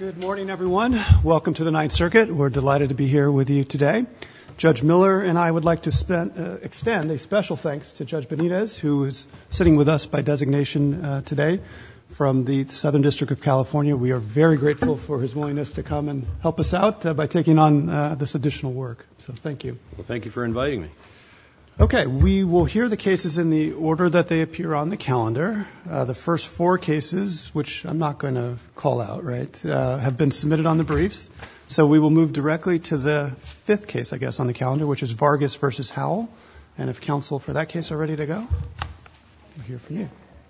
Good morning, everyone. Welcome to the Ninth Circuit. We're delighted to be here with you today. Judge Miller and I would like to extend a special thanks to Judge Benitez, who is sitting with us by designation today from the Southern District of California. We are very grateful for his willingness to come and help us out by taking on this additional work. So thank you. Well, thank you for inviting me. Okay, we will hear the cases in the order that they appear on the calendar. The first four cases, which I'm not going to call out, right, have been submitted on the briefs. So we will move directly to the fifth case, I guess, on the calendar, which is Vargas versus Howell. And if counsel for that case are ready to go, we'll hear from you.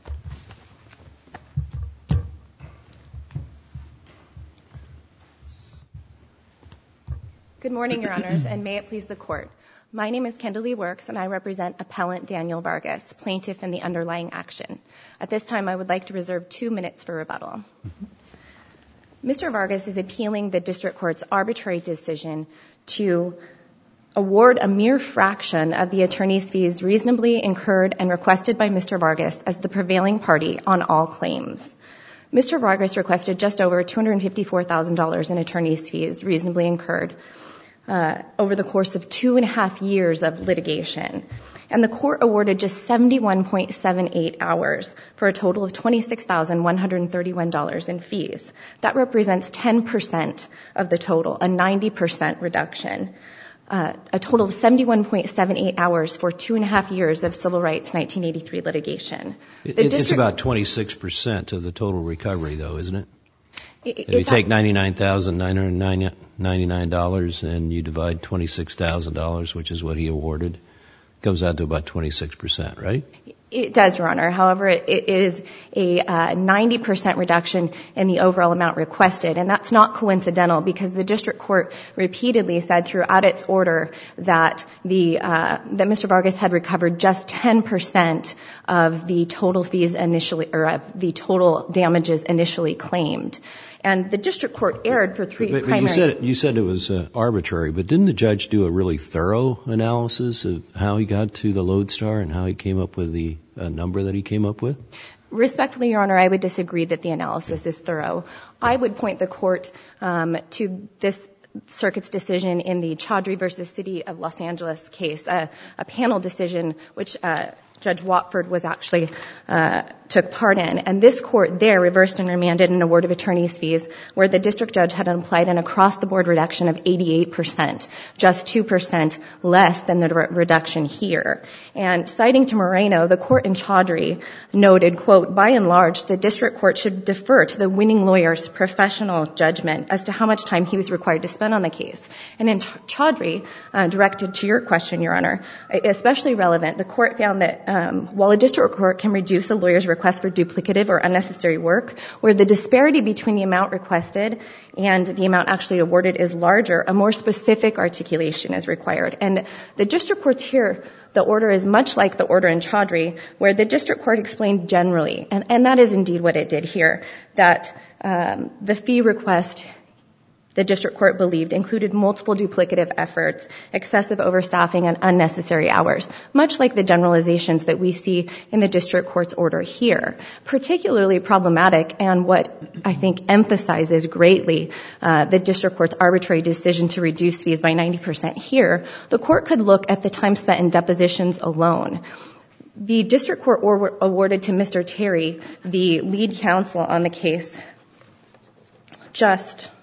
Good morning, Your Honors, and may it please the Court. My name is Kendall Lee Works, and I represent Appellant Daniel Vargas, plaintiff in the underlying action. At this time, I would like to reserve 2 minutes for rebuttal. Mr. Vargas is appealing the District Court's arbitrary decision to award a mere fraction of the attorney's fees reasonably incurred and requested by Mr. Vargas as the prevailing party on all claims. Mr. Vargas requested just over $254,000 in attorney's fees reasonably incurred over the course of 2.5 years of litigation. And the court awarded just 71.78 hours for a total of $26,131 in fees. That represents 10% of the total, a 90% reduction. A total of 71.78 hours for 2.5 years of civil rights 1983 litigation. It's about 26% of the total recovery, though, isn't it? If you take $99,999 and you divide $26,000, which is what he awarded, it comes out to about 26%, right? It does, Your Honor. However, it is a 90% reduction in the overall amount requested, and that's not coincidental because the district court repeatedly said throughout its order that that Mr. Vargas had recovered just 10% of the total fees initially, or of the total damages initially claimed. And the district court erred for three primary... You said it was arbitrary, but didn't the judge do a really thorough analysis of how he got to the lodestar and how he came up with the number that he came up with? Respectfully, Your Honor, I would disagree that the analysis is thorough. I would point the court to this circuit's decision in the Chaudhry versus City of Los Angeles case, a panel decision which Judge Watford was actually took part in. And this court there reversed and remanded an award of attorney's fees where the district judge had applied an across-the-board reduction of 88%, just 2% less than the reduction here. And citing to Moreno, the court in Chaudhry noted, quote, by and large, the district court should defer to the winning lawyer's professional judgment as to how much time he was required to spend on the case. And in Chaudhry, directed to your question, Your Honor, especially relevant, the court found that while a district court can reduce a lawyer's request for duplicative or unnecessary work, where the disparity between the amount requested and the amount actually awarded is larger, a more specific articulation is required. And the district courts here, the order is much like the order in Chaudhry, where the district court explained generally, and that is indeed what it did here, that the fee request, the district court believed, included multiple duplicative efforts, excessive overstaffing, and unnecessary hours, much like the generalizations that we see in the district court's order here. Particularly problematic, and what I think emphasizes greatly the district court's arbitrary decision to reduce fees by 90% here, the court could look at the time spent in depositions alone. The district court awarded to Mr. Terry, the lead counsel on the case, just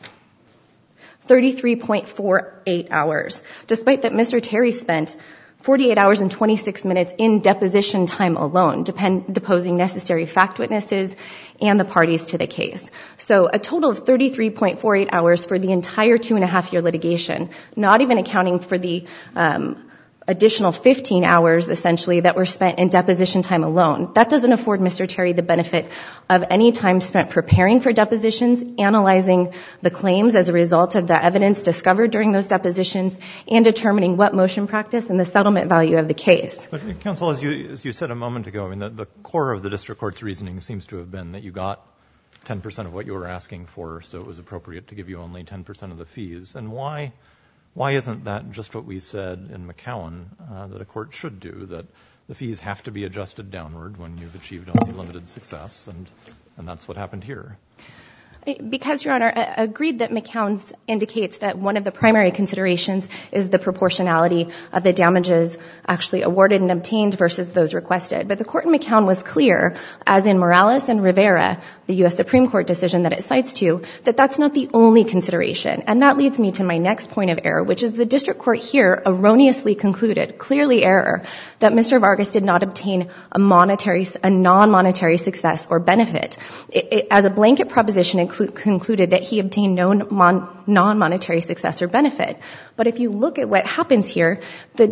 33.48 hours, despite that Mr. Terry spent 48 hours and 26 minutes in deposition time alone, deposing necessary fact witnesses and the parties to the case. So a total of 33.48 hours for the entire 2.5-year litigation, not even accounting for the additional 15 hours, essentially, that were spent in deposition time alone. That doesn't afford Mr. Terry the benefit of any time spent preparing for depositions, analyzing the claims as a result of the evidence discovered during those depositions, and determining what motion practice and the settlement value of the case. But, counsel, as you said a moment ago, I mean, the core of the district court's reasoning seems to have been that you got 10% of what you were asking for, so it was appropriate to give you only 10% of the fees. And why isn't that just what we said in McCowan that a court should do, that the fees have to be adjusted downward when you've achieved only limited success, and that's what happened here? Because, Your Honor, agreed that McCown indicates that one of the primary considerations is the proportionality of the damages actually awarded and obtained versus those requested. But the court in McCown was clear, as in Morales and Rivera, the U.S. Supreme Court decision that it cites to, that that's not the only consideration. And that leads me to my next point of error, which is the district court here erroneously concluded, clearly error, that Mr. Vargas did not obtain a non-monetary success or benefit. As a blanket proposition, it concluded that he obtained no non-monetary success or benefit. But if you look at what happens here,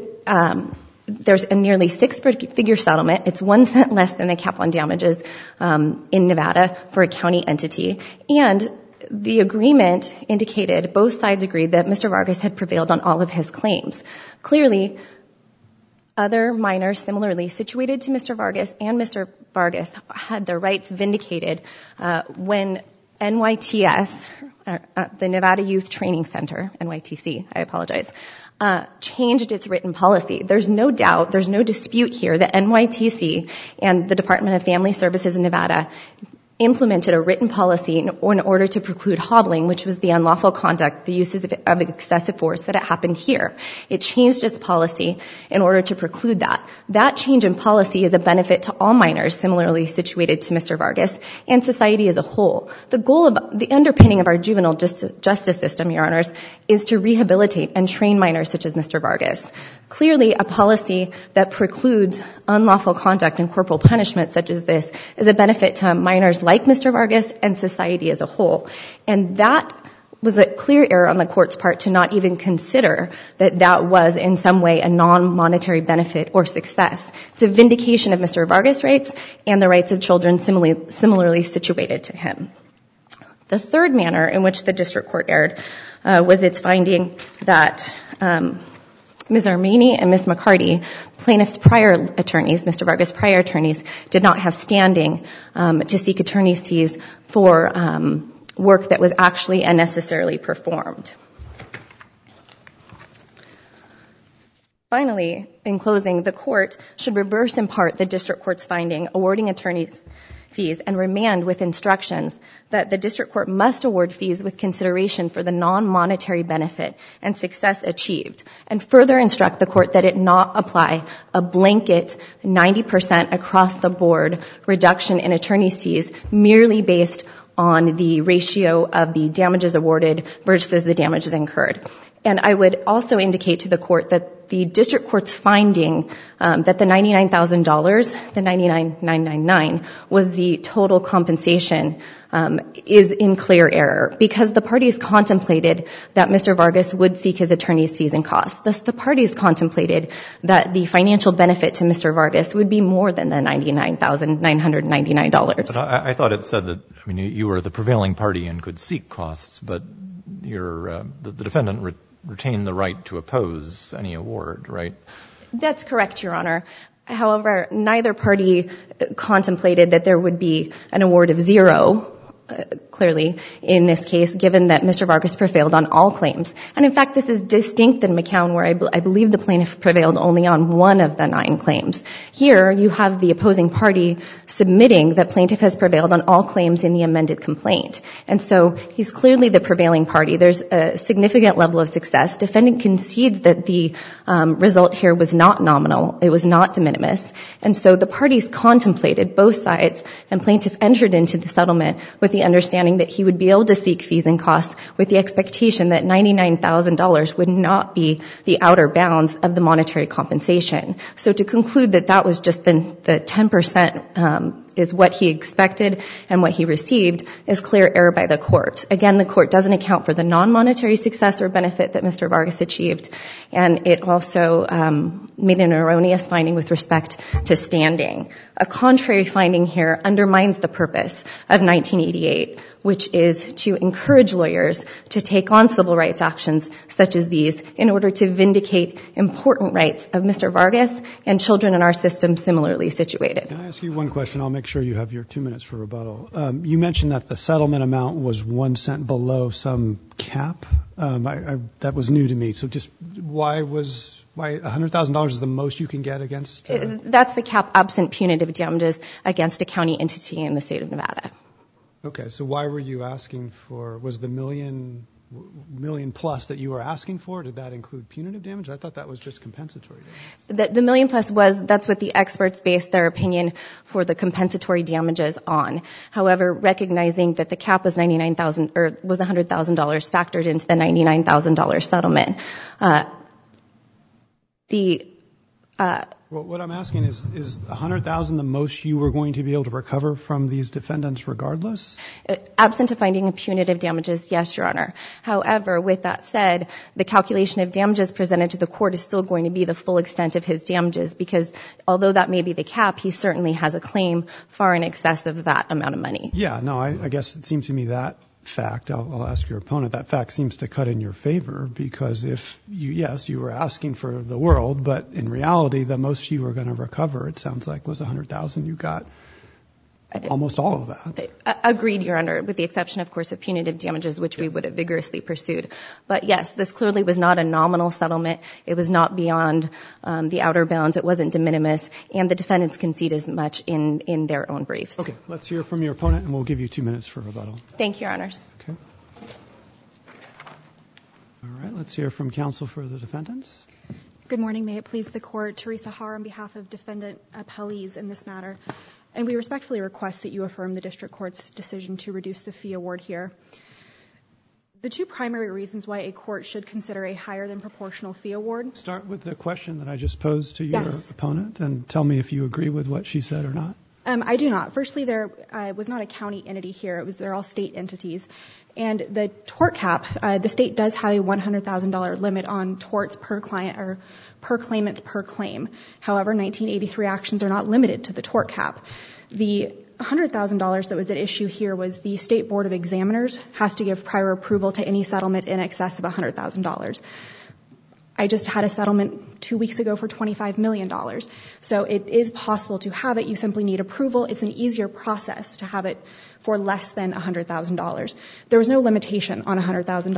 there's a nearly six-figure settlement. It's 1 cent less than the cap on damages in Nevada for a county entity. And the agreement indicated, both sides agreed, that Mr. Vargas had prevailed on all of his claims. Clearly, other minors similarly situated to Mr. Vargas and Mr. Vargas had their rights vindicated when NYTS, the Nevada Youth Training Center, NYTC, I apologize, changed its written policy. There's no doubt, there's no dispute here that NYTC and the Department of Family Services in Nevada implemented a written policy in order to preclude hobbling, which was the unlawful conduct, the uses of excessive force that had happened here. It changed its policy in order to preclude that. That change in policy is a benefit to all minors similarly situated to Mr. Vargas and society as a whole. The goal of the underpinning of our juvenile justice system, Your Honors, is to rehabilitate and train minors such as Mr. Vargas. Clearly, a policy that precludes unlawful conduct and corporal punishment such as this is a benefit to minors like Mr. Vargas and society as a whole. And that was a clear error on the court's part to not even consider that that was in some way a non-monetary benefit or success. It's a vindication of Mr. Vargas' rights and the rights of children similarly situated to him. The third manner in which the district court erred was its finding that Ms. Armeni and Ms. McCarty, plaintiff's prior attorneys, Mr. Vargas' prior attorneys, did not have standing to seek attorney's fees for work that was actually unnecessarily performed. Finally, in closing, the court should reverse in part the district court's finding awarding attorneys fees and remand with instructions that the district court must award fees with consideration for the non-monetary benefit and success achieved, and further instruct the court that it not apply a blanket 90% across the board reduction in attorney's fees merely based on the ratio of the damages awarded versus the damages incurred. And I would also indicate to the court that the district court's finding that the $99,000, the $99,999, was the total compensation is in clear error because the parties contemplated that Mr. Vargas would seek his attorney's fees and costs. Thus, the parties contemplated that the financial benefit to Mr. Vargas would be more than the $99,999. But I thought it said that, I mean, you were the prevailing party and could seek costs, but the defendant retained the right to oppose any award, right? That's correct, Your Honor. However, neither party contemplated that there would be an award of zero, clearly, in this case, given that Mr. Vargas prevailed on all claims. And in fact, this is distinct than McCown, where I believe the plaintiff prevailed only on one of the 9 claims. Here, you have the opposing party submitting that plaintiff has prevailed on all claims in the amended complaint. And so he's clearly the prevailing party. There's a significant level of success. Defendant concedes that the result here was not nominal. It was not de minimis. And so the parties contemplated, both sides, and plaintiff entered into the settlement with the understanding that he would be able to seek fees and costs with the expectation that $99,000 would not be the outer bounds of the monetary compensation. So to conclude that that was just the 10% is what he expected and what he received is clear error by the court. Again, the court doesn't account for the non-monetary success or benefit that Mr. Vargas achieved, and it also made an erroneous finding with respect to standing. A contrary finding here undermines the purpose of 1988, which is to encourage lawyers to take on civil rights actions such as these in order to vindicate important rights of Mr. Vargas and children in our system similarly situated. Can I ask you one question? I'll make sure you have your 2 minutes for rebuttal. You mentioned that the settlement amount was 1 cent below some cap. That was new to me. So just why $100,000 is the most you can get against? That's the cap absent punitive damages against a county entity in the state of Nevada. Okay, so why were you asking for, was the million plus that you were asking for, did that include punitive damage? I thought that was just compensatory damage. The million plus that's what the experts based their opinion for the compensatory damages on. However, recognizing that the cap was $99,000 or was $100,000 factored into the $99,000 settlement. Well, what I'm asking is $100,000 the most you were going to be able to recover from these defendants regardless? Absent of finding punitive damages, yes, Your Honor. However, with that said, the calculation of damages presented to the court is still going to be the full extent of his damages, because although that may be the cap, he certainly has a claim far in excess of that amount of money. Yeah, no, I guess it seems to me that fact, I'll ask your opponent, that fact seems to cut in your favor, because if you were asking for the world, but in reality, the most you were going to recover, it sounds like, was $100,000. You got almost all of that. Agreed, Your Honor, with the exception, of course, of punitive damages, which we would have vigorously pursued. But yes, this clearly was not a nominal settlement. It was not beyond the outer bounds. It wasn't de minimis, and the defendants concede as much in their own briefs. Okay, let's hear from your opponent, and we'll give you 2 minutes for rebuttal. Thank you, Your Honors. Okay. All right, let's hear from counsel for the defendants. Good morning. May it please the Court. Teresa Haar on behalf of defendant appellees in this matter. And we respectfully request that you affirm the district court's decision to reduce the fee award here. The two primary reasons why a court should consider a higher than proportional fee award. Start with the question that I just posed to your opponent and tell me if you agree with what she said or not. I do not. Firstly, there was not a county entity here. They're all state entities. And the tort cap, the state does have a $100,000 limit on torts per client or per claimant per claim. However, 1983 actions are not limited to the tort cap. The $100,000 that was at issue here was the State Board of Examiners has to give prior approval to any settlement in excess of $100,000. I just had a settlement 2 weeks ago for $25 million. So it is possible to have it. You simply need approval. It's an easier process to have it for less than $100,000. There was no limitation on $100,000.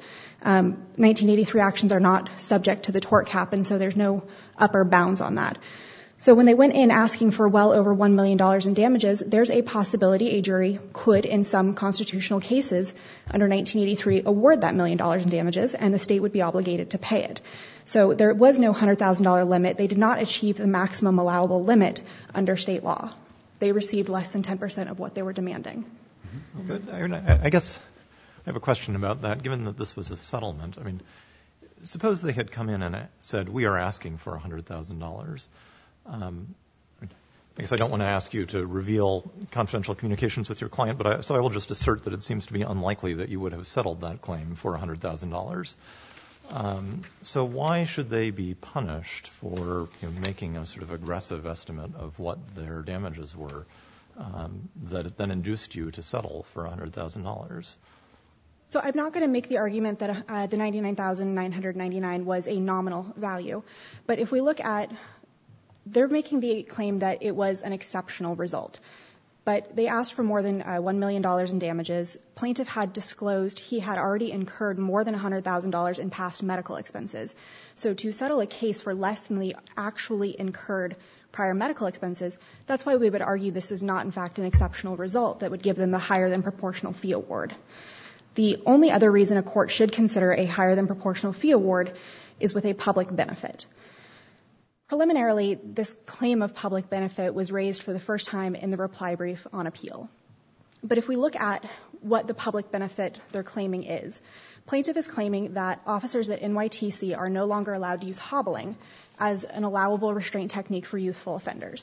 1983 actions are not subject to the tort cap, and so there's no upper bounds on that. So when they went in asking for well over $1 million in damages, there's a possibility a jury could, in some constitutional cases, under 1983, award that $1 million in damages, and the state would be obligated to pay it. So there was no $100,000 limit. They did not achieve the maximum allowable limit under state law. They received less than 10% of what they were demanding. Good. I guess I have a question about that. Given that this was a settlement, I mean, suppose they had come in and said, we are asking for $100,000. I guess I don't want to ask you to reveal confidential communications with your client, so I will just assert that it seems to be unlikely that you would have settled that claim for $100,000. So why should they be punished for making a sort of aggressive estimate of what their damages were that then induced you to settle for $100,000? So I'm not going to make the argument that the $99,999 was a nominal value. But if we look at, they're making the claim that it was an exceptional result. But they asked for more than $1 million in damages. Plaintiff had disclosed he had already incurred more than $100,000 in past medical expenses. So to settle a case for less than the actually incurred prior medical expenses, that's why we would argue this is not, in fact, an exceptional result that would give them the higher than proportional fee award. The only other reason a court should consider a higher than proportional fee award is with a public benefit. Preliminarily, this claim of public benefit was raised for the first time in the reply brief on appeal. But if we look at what the public benefit they're claiming is, plaintiff is claiming that officers at NYTC are no longer allowed to use hobbling as an allowable restraint technique for youthful offenders.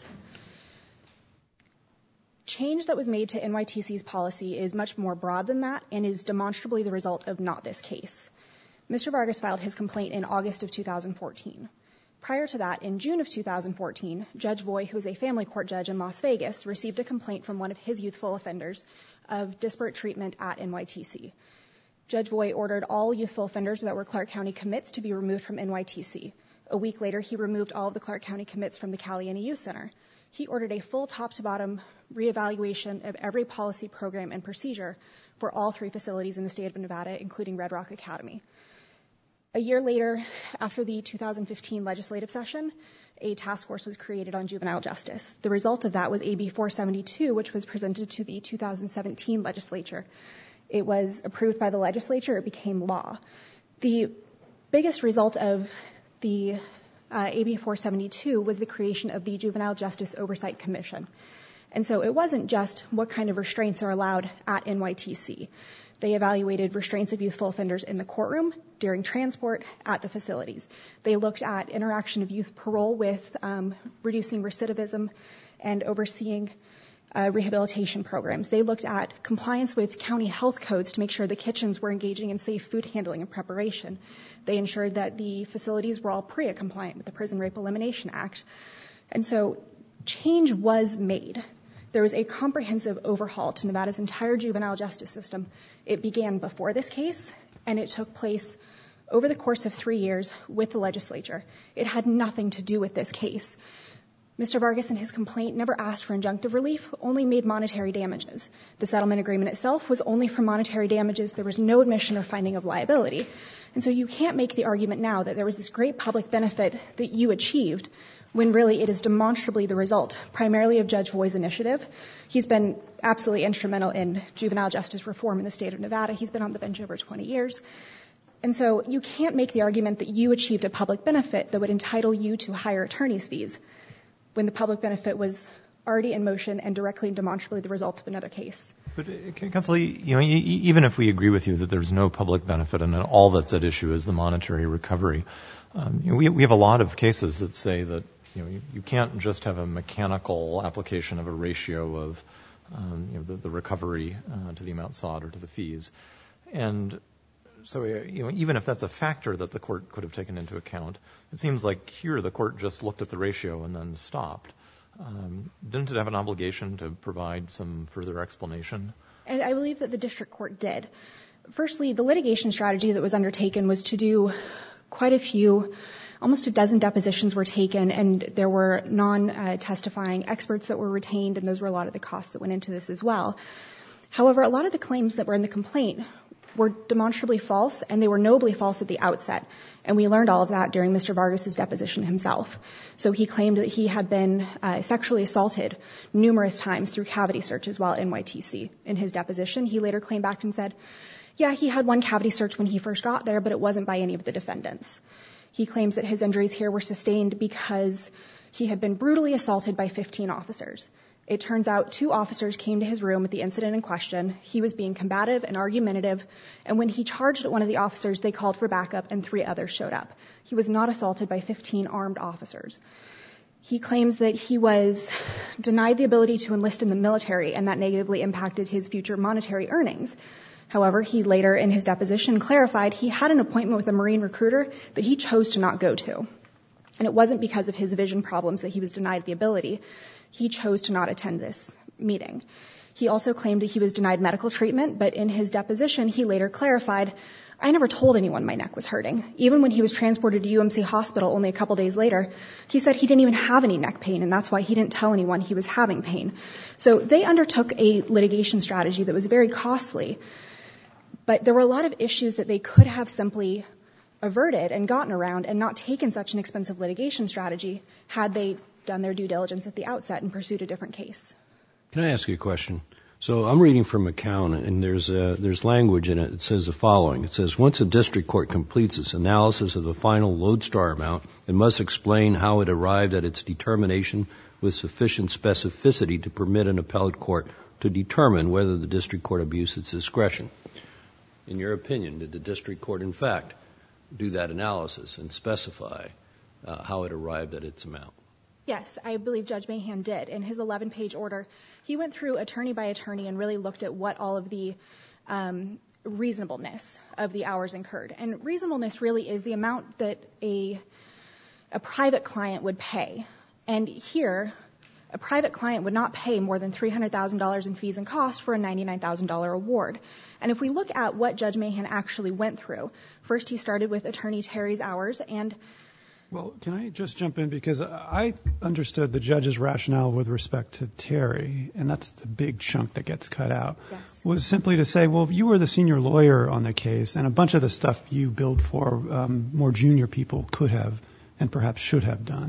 Change that was made to NYTC's policy is much more broad than that and is demonstrably the result of not this case. Mr. Vargas filed his complaint in August of 2014. Prior to that, in June of 2014, Judge Voy, who is a family court judge in Las Vegas, received a complaint from one of his youthful offenders of disparate treatment at NYTC. Judge Voy ordered all youthful offenders that were Clark County commits to be removed from NYTC. A week later, he removed all of the Clark County commits from the Caliente Youth Center. He ordered a full top-to-bottom reevaluation of every policy, program, and procedure for all 3 facilities in the state of Nevada, including Red Rock Academy. A year later, after the 2015 legislative session, a task force was created on juvenile justice. The result of that was AB 472, which was presented to the 2017 legislature. It was approved by the legislature. It became law. The biggest result of the AB 472 was the creation of the Juvenile Justice Oversight Commission. And so it wasn't just what kind of restraints are allowed at NYTC. They evaluated restraints of youthful offenders in the courtroom, during transport, at the facilities. They looked at interaction of youth parole with reducing recidivism and overseeing rehabilitation programs. They looked at compliance with county health codes to make sure the kitchens were engaging in safe food handling and preparation. They ensured that the facilities were all PREA compliant with the Prison Rape Elimination Act. And so change was made. There was a comprehensive overhaul to Nevada's entire juvenile justice system. It began before this case, and it took place over the course of 3 years with the legislature. It had nothing to do with this case. Mr. Vargas in his complaint never asked for injunctive relief, only made monetary damages. The settlement agreement itself was only for monetary damages. There was no admission or finding of liability. And so you can't make the argument now that there was this great public benefit that you achieved when really it is demonstrably the result, primarily of Judge Hoy's initiative. He's been absolutely instrumental in juvenile justice reform in the state of Nevada. He's been on the bench over 20 years. And so you can't make the argument that you achieved a public benefit that would entitle you to higher attorney's fees when the public benefit was already in motion and directly and demonstrably the result of another case. But, Counsel, even if we agree with you that there's no public benefit and all that's at issue is the monetary recovery, we have a lot of cases that say that you can't just have a mechanical application of a ratio of the recovery to the amount sought or to the fees. And so, even if that's a factor that the court could have taken into account, it seems like here the court just looked at the ratio and then stopped. Didn't it have an obligation to provide some further explanation? And I believe that the district court did. Firstly, the litigation strategy that was undertaken was to do quite a few, almost a dozen depositions were taken, and there were non-testifying experts that were retained, and those were a lot of the costs that went into this as well. However, a lot of the claims that were in the complaint were demonstrably false, and they were nobly false at the outset. And we learned all of that during Mr. Vargas's deposition himself. So he claimed that he had been sexually assaulted numerous times through cavity searches while at NYTC. In his deposition, he later claimed back and said, yeah, he had one cavity search when he first got there, but it wasn't by any of the defendants. He claims that his injuries here were sustained because he had been brutally assaulted by 15 officers. It turns out 2 officers came to his room at the incident in question. He was being combative and argumentative, and when he charged at one of the officers, they called for backup and 3 others showed up. He was not assaulted by 15 armed officers. He claims that he was denied the ability to enlist in the military, and that negatively impacted his future monetary earnings. However, he later in his deposition clarified he had an appointment with a Marine recruiter that he chose to not go to. And it wasn't because of his vision problems that he was denied the ability. He chose to not attend this meeting. He also claimed that he was denied medical treatment, but in his deposition, he later clarified, I never told anyone my neck was hurting. Even when he was transported to UMC Hospital only a couple days later, he said he didn't even have any neck pain, and that's why he didn't tell anyone he was having pain. So they undertook a litigation strategy that was very costly, but there were a lot of issues that they could have simply averted and gotten around and not taken such an expensive litigation strategy had they done their due diligence at the outset and pursued a different case. Can I ask you a question? So I'm reading from McCown, and there's language in it. It says the following. It says, once a district court completes its analysis of the final lodestar amount, it must explain how it arrived at its determination with sufficient specificity to permit an appellate court to determine whether the district court abused its discretion. In your opinion, did the district court, in fact, do that analysis and specify how it arrived at its amount? Yes, I believe Judge Mahan did. In his 11-page order, he went through attorney by attorney and really looked at what all of the reasonableness of the hours incurred. And reasonableness really is the amount that a private client would pay. And here, a private client would not pay more than $300,000 in fees and costs for a $99,000 award. And if we look at what Judge Mahan actually went through, first he started with Attorney Terry's hours and... Well, can I just jump in? Because I understood the judge's rationale with respect to Terry, and that's the big chunk that gets cut out, Yes. was simply to say, well, you were the senior lawyer on the case, and a bunch of the stuff you billed for more junior people could have and perhaps should have done.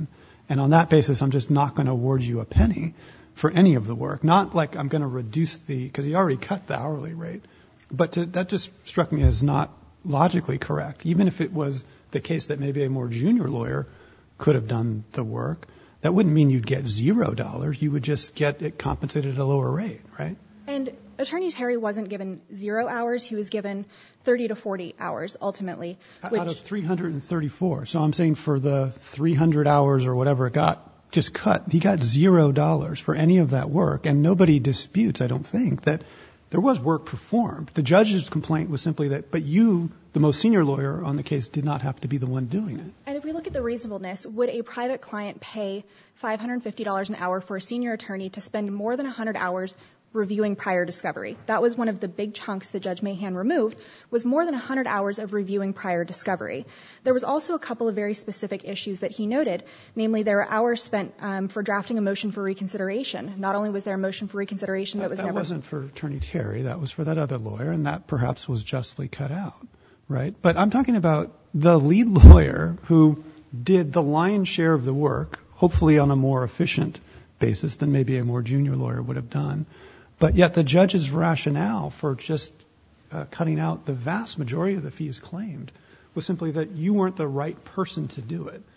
And on that basis, I'm just not going to award you a penny for any of the work. Not like I'm going to reduce because he already cut the hourly rate. But that just struck me as not logically correct. Even if it was the case that maybe a more junior lawyer could have done the work, that wouldn't mean you'd get $0. You would just get it compensated at a lower rate, right? And Attorney Terry wasn't given 0 hours. He was given 30 to 40 hours, ultimately. Out of 334. So I'm saying for the 300 hours or whatever it got just cut, he got $0 for any of that work. And nobody disputes, I don't think, that there was work performed. The judge's complaint was simply that, but you, the most senior lawyer on the case, did not have to be the one doing it. And if we look at the reasonableness, would a private client pay $550 an hour for a senior attorney to spend more than 100 hours reviewing prior discovery? That was one of the big chunks that Judge Mahan removed, was more than 100 hours of reviewing prior discovery. There was also a couple of very specific issues that he noted, namely there were hours spent for drafting a motion for reconsideration. Not only was there a motion for reconsideration that was never... That wasn't for Attorney Terry, that was for that other lawyer, and that perhaps was justly cut out, right? But I'm talking about the lead lawyer who did the lion's share of the work, hopefully on a more efficient basis than maybe a more junior lawyer would have done. But yet the judge's rationale for just cutting out the vast majority of the fees claimed was simply that you weren't the right person to do it.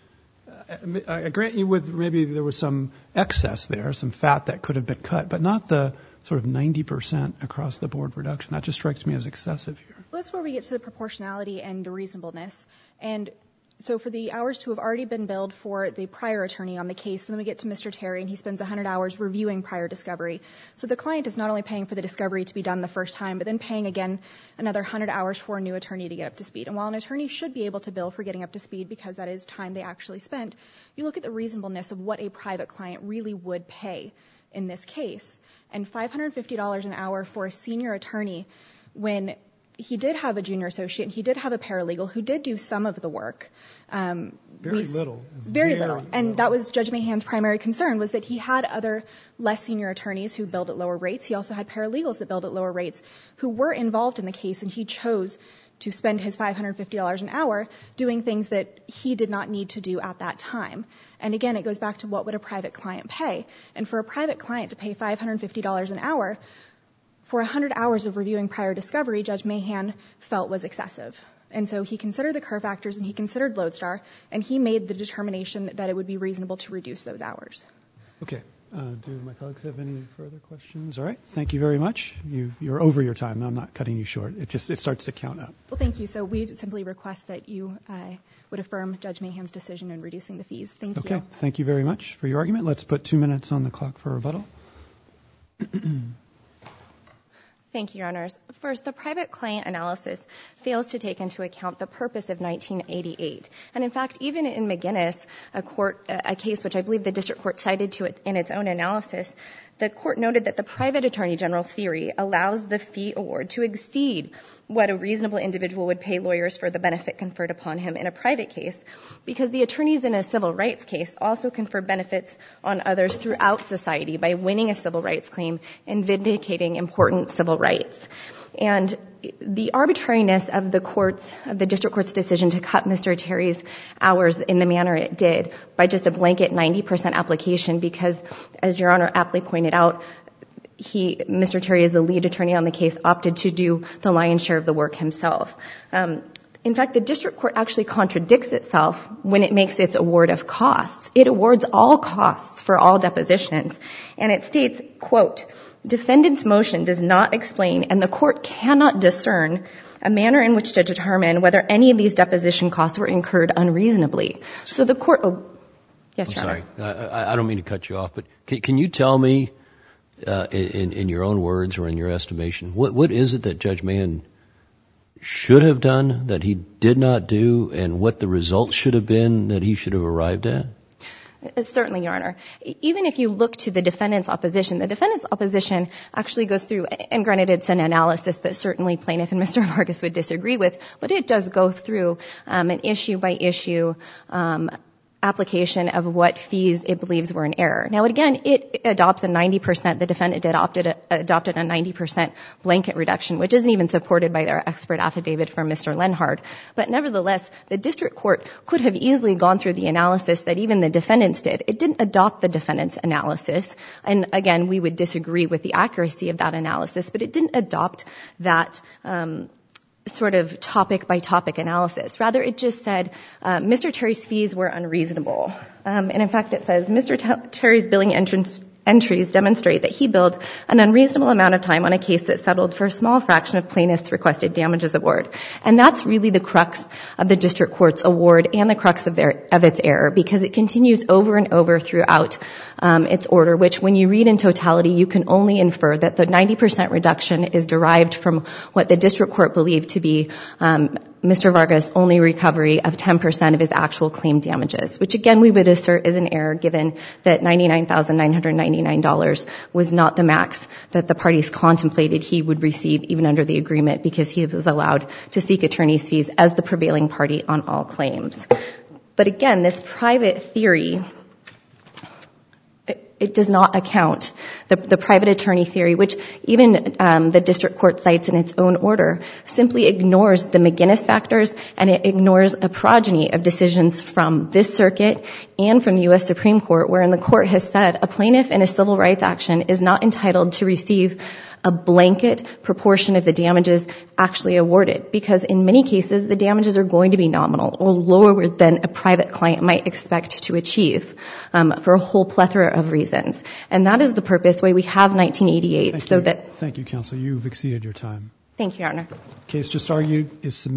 I grant you maybe there was some excess there, some fat that could have been cut, but not the sort of 90% across the board reduction. That just strikes me as excessive here. Well, that's where we get to the proportionality and the reasonableness. And so for the hours to have already been billed for the prior attorney on the case, then we get to Mr. Terry, and he spends 100 hours reviewing prior discovery. So the client is not only paying for the discovery to be done the first time, but then paying again another 100 hours for a new attorney to get up to speed. And while an attorney should be able to bill for getting up to speed because that is time they actually spent, you look at the reasonableness of what a private client really would pay in this case. And $550 an hour for a senior attorney when he did have a junior associate, and he did have a paralegal who did do some of the work. Very little. And that was Judge Mahan's primary concern, was that he had other less senior attorneys who billed at lower rates. He also had paralegals that billed at lower rates who were involved in the case, and he chose to spend his $550 an hour doing things that he did not need to do at that time. And again, it goes back to what would a private client pay. And for a private client to pay $550 an hour for 100 hours of reviewing prior discovery, Judge Mahan felt was excessive. And so he considered the Kerr factors, and he considered Lodestar, and he made the determination that it would be reasonable to reduce those hours. Okay. Do my colleagues have any further questions? All right. Thank you very much. You're over your time. I'm not cutting you short. It starts to count up. Well, thank you. So we simply request that you would affirm Judge Mahan's decision in reducing the fees. Thank you. Okay. Thank you very much for your argument. Let's put 2 minutes on the clock for rebuttal. Thank you, Your Honors. First, the private client analysis fails to take into account the purpose of 1988. And in fact, even in McGinnis, a case which I believe the district court cited to it in its own analysis, the court noted that the private attorney general theory allows the fee award to exceed what a reasonable individual would pay lawyers for the benefit conferred upon him in a private case, because the attorneys in a civil rights case also confer benefits on others throughout society by winning a civil rights claim and vindicating important civil rights. And the arbitrariness of the district court's decision to cut Mr. Terry's hours in the manner it did by just a blanket 90% application, because, as Your Honor aptly pointed out, Mr. Terry, as the lead attorney on the case, opted to do the lion's share of the work himself. In fact, the district court actually contradicts itself when it makes its award of costs. It awards all costs for all depositions, and it states, quote, "Defendant's motion does not explain, and the court cannot discern, a manner in which to determine whether any of these deposition costs were incurred unreasonably." So the court... Oh, yes, Your Honor. I'm sorry. I don't mean to cut you off, but can you tell me, in your own words or in your estimation, what is it that Judge Mahan should have done that he did not do, and what the results should have been that he should have arrived at? Certainly, Your Honor. Even if you look to the defendant's opposition, the defendant's opposition actually goes through, and granted it's an analysis that certainly plaintiff and Mr. Vargas would disagree with, but it does go through an issue by issue application of what fees it believes were in error. Now, again, it adopts a 90%, the defendant adopted a 90% blanket reduction, which isn't even supported by their expert affidavit from Mr. Lenhard. But nevertheless, the district court could have easily gone through the analysis that even the defendants did. It didn't adopt the defendant's analysis. And again, we would disagree with the accuracy of that analysis, but it didn't adopt that sort of topic by topic analysis. Rather, it just said Mr. Terry's fees were unreasonable. And in fact, it says Mr. Terry's billing entries demonstrate that he billed an unreasonable amount of time on a case that settled for a small fraction of plaintiff's requested damages award. And that's really the crux of the district court's award and the crux of its error, because it continues over and over throughout its order, which when you read in totality, you can only infer that the 90% reduction is derived from what the district court believed to be Mr. Vargas' only recovery of 10% of his actual claim damages, which again we would assert is an error given that $99,999 was not the max that the parties contemplated he would receive even under the agreement, because he was allowed to seek attorney's fees as the prevailing party on all claims. But again, this private theory, it does not account, the private attorney theory, which even the district court cites in its own order, simply ignores the McGinnis factors, and it ignores a progeny of decisions from this circuit and from the U.S. Supreme Court, wherein the court has said a plaintiff in a civil rights action is not entitled to receive a blanket proportion of the damages actually awarded, because in many cases the damages are going to be nominal or lower than a private client might expect to achieve for a whole plethora of reasons. And that is the purpose why we have 1988. Thank you, counsel. You've exceeded your time. Thank you, Your Honor. Case just argued is submitted.